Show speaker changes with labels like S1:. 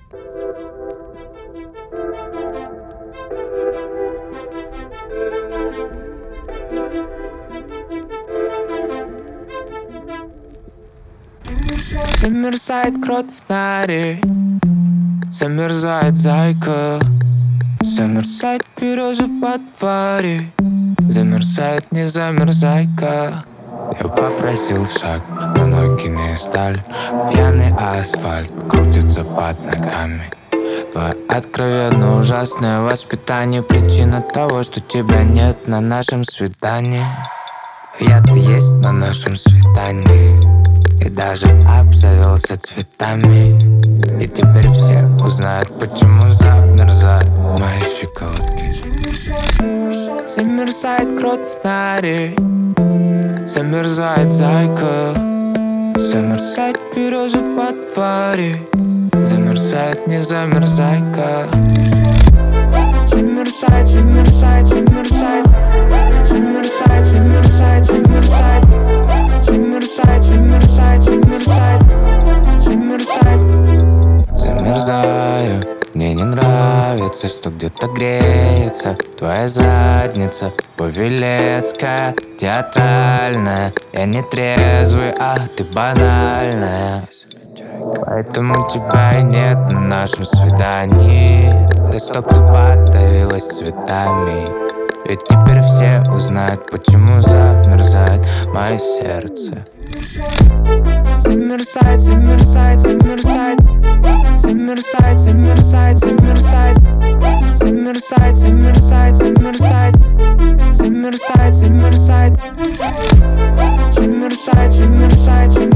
S1: Замерзает крот в норе, замерзает зайка, замерзает береза во дворе, замерзает, не замерзайка. Я попросил шаг, но ноги не сталь. Пьяный асфальт крутится под ногами. Твое откровенно ужасное воспитание причина того, что тебя нет на нашем свидании. Я-то есть на нашем свидании, и даже обзавелся цветами. И теперь все узнают, почему замерзают мои щиколотки. Замерзает крот в норе, замерзает зайка, замерзает береза во дворе, замерзает, не замерзайка. Замерзает, замерзает, замерзает, замерзает, замерзает, замерзает, замерзает, замерзает, замерзает, замерзает. Замерзаю, мне не нравится, что где-то греется твоя задница, павелецкая, театральная. Я не трезвый, а ты банальная. Поэтому тебя и нет на нашем свидании. Да чтоб ты подавилась цветами. Ведь теперь все узнают, почему замерзает мое сердце. Замерзает, замерзает, замерзает, замерзает, замерзает, замерзает, замерзает, замерзает, замерзает, замерзает, замерзает, замерзает, замерзает, замерзает.